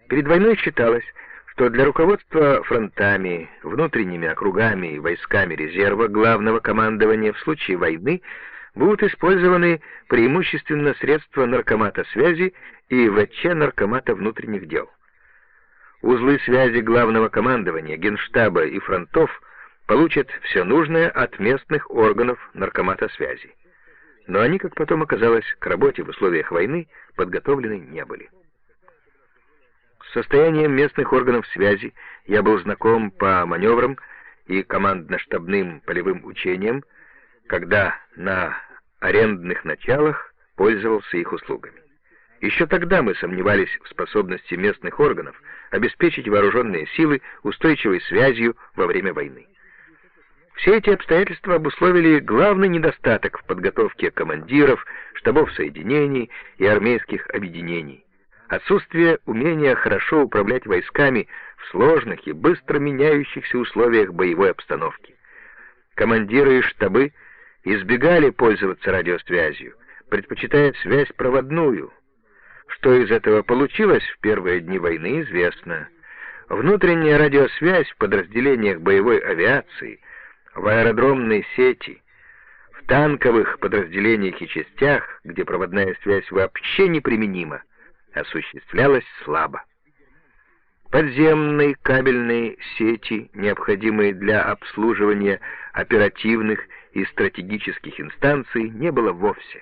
Перед войной считалось, что для руководства фронтами, внутренними округами и войсками резерва главного командования в случае войны будут использованы преимущественно средства наркомата связи и ВЧ наркомата внутренних дел. Узлы связи главного командования, генштаба и фронтов получат все нужное от местных органов наркомата связи. Но они, как потом оказалось, к работе в условиях войны подготовлены не были. С состоянием местных органов связи я был знаком по маневрам и командно-штабным полевым учениям, когда на арендных началах пользовался их услугами. Еще тогда мы сомневались в способности местных органов обеспечить вооруженные силы устойчивой связью во время войны. Все эти обстоятельства обусловили главный недостаток в подготовке командиров, штабов соединений и армейских объединений — отсутствие умения хорошо управлять войсками в сложных и быстро меняющихся условиях боевой обстановки. Командиры и штабы избегали пользоваться радиосвязью, предпочитая связь проводную. Что из этого получилось в первые дни войны, известно. Внутренняя радиосвязь в подразделениях боевой авиации, в аэродромной сети, в танковых подразделениях и частях, где проводная связь вообще неприменима, осуществлялась слабо. Подземные кабельные сети, необходимые для обслуживания оперативных и стратегических инстанций, не было вовсе.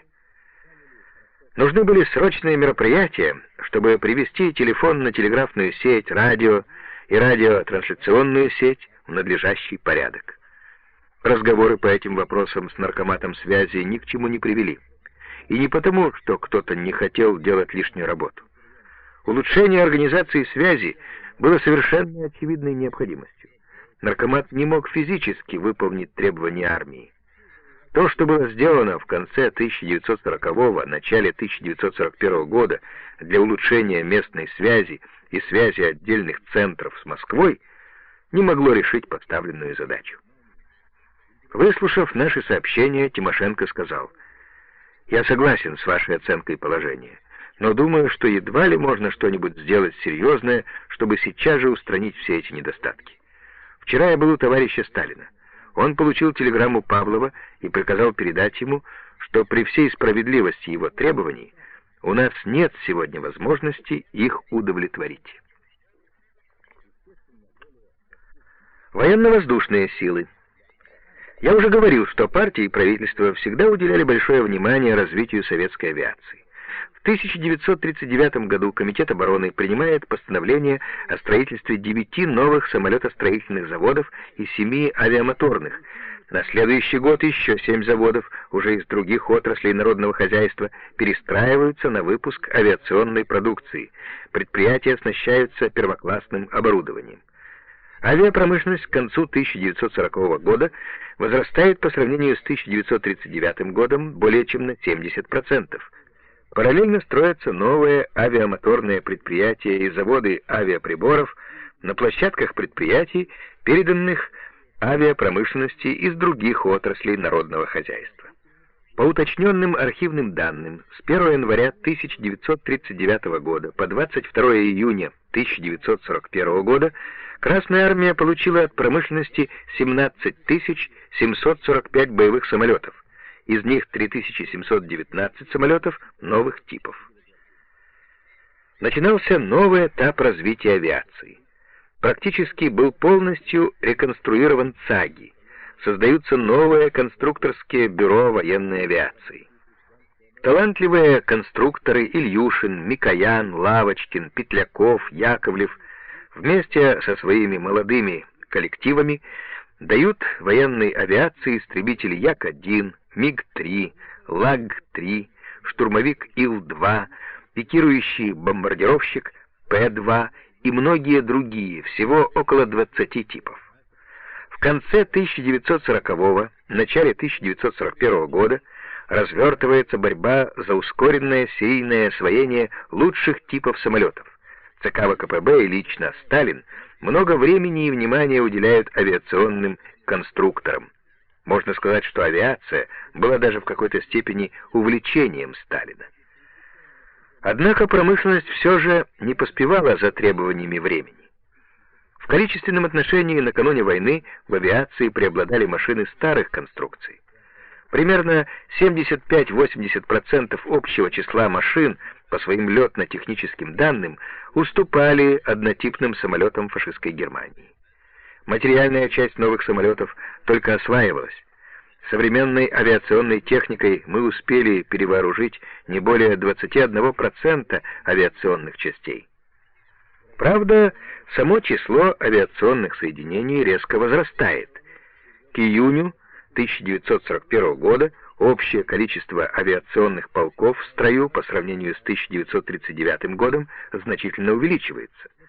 Нужны были срочные мероприятия, чтобы привести телефонно-телеграфную сеть, радио и радиотрансляционную сеть в надлежащий порядок. Разговоры по этим вопросам с наркоматом связи ни к чему не привели. И не потому, что кто-то не хотел делать лишнюю работу. Улучшение организации связи было совершенно очевидной необходимостью. Наркомат не мог физически выполнить требования армии. То, что было сделано в конце 1940-го, начале 1941 года для улучшения местной связи и связи отдельных центров с Москвой, не могло решить поставленную задачу. Выслушав наши сообщения, Тимошенко сказал: «Я согласен с вашей оценкой положения, но думаю, что едва ли можно что-нибудь сделать серьезное, чтобы сейчас же устранить все эти недостатки. Вчера я был у товарища Сталина. Он получил телеграмму Павлова и приказал передать ему, что при всей справедливости его требований у нас нет сегодня возможности их удовлетворить». Военно-воздушные силы. Я уже говорил, что партия и правительство всегда уделяли большое внимание развитию советской авиации. В 1939 году Комитет обороны принимает постановление о строительстве 9 новых самолетостроительных заводов и 7 авиамоторных. На следующий год еще 7 заводов, уже из других отраслей народного хозяйства, перестраиваются на выпуск авиационной продукции. Предприятия оснащаются первоклассным оборудованием. Авиапромышленность к концу 1940 года возрастает по сравнению с 1939 годом более чем на 70%. Параллельно строятся новые авиамоторные предприятия и заводы авиаприборов на площадках предприятий, переданных авиапромышленности из других отраслей народного хозяйства. По уточненным архивным данным, с 1 января 1939 года по 22 июня 1941 года Красная армия получила от промышленности 17 745 боевых самолетов, из них 3719 самолетов новых типов. Начинался новый этап развития авиации. Практически был полностью реконструирован ЦАГИ. Создаются новые конструкторские бюро военной авиации. Талантливые конструкторы Ильюшин, Микоян, Лавочкин, Петляков, Яковлев вместе со своими молодыми коллективами дают военной авиации истребители Як-1, МиГ-3, Лаг-3, штурмовик Ил-2, пикирующий бомбардировщик П-2 и многие другие, всего около 20 типов. В конце 1940-го, начале 1941 года развертывается борьба за ускоренное серийное освоение лучших типов самолетов. ЦК ВКПБ и лично Сталин много времени и внимания уделяют авиационным конструкторам. Можно сказать, что авиация была даже в какой-то степени увлечением Сталина. Однако промышленность все же не поспевала за требованиями времени. В количественном отношении накануне войны в авиации преобладали машины старых конструкций. Примерно 75-80% общего числа машин по своим летно-техническим данным уступали однотипным самолетам фашистской Германии. Материальная часть новых самолетов только осваивалась. Современной авиационной техникой мы успели перевооружить не более 21% авиационных частей. Правда, само число авиационных соединений резко возрастает. К июню 1941 года общее количество авиационных полков в строю по сравнению с 1939 годом значительно увеличивается.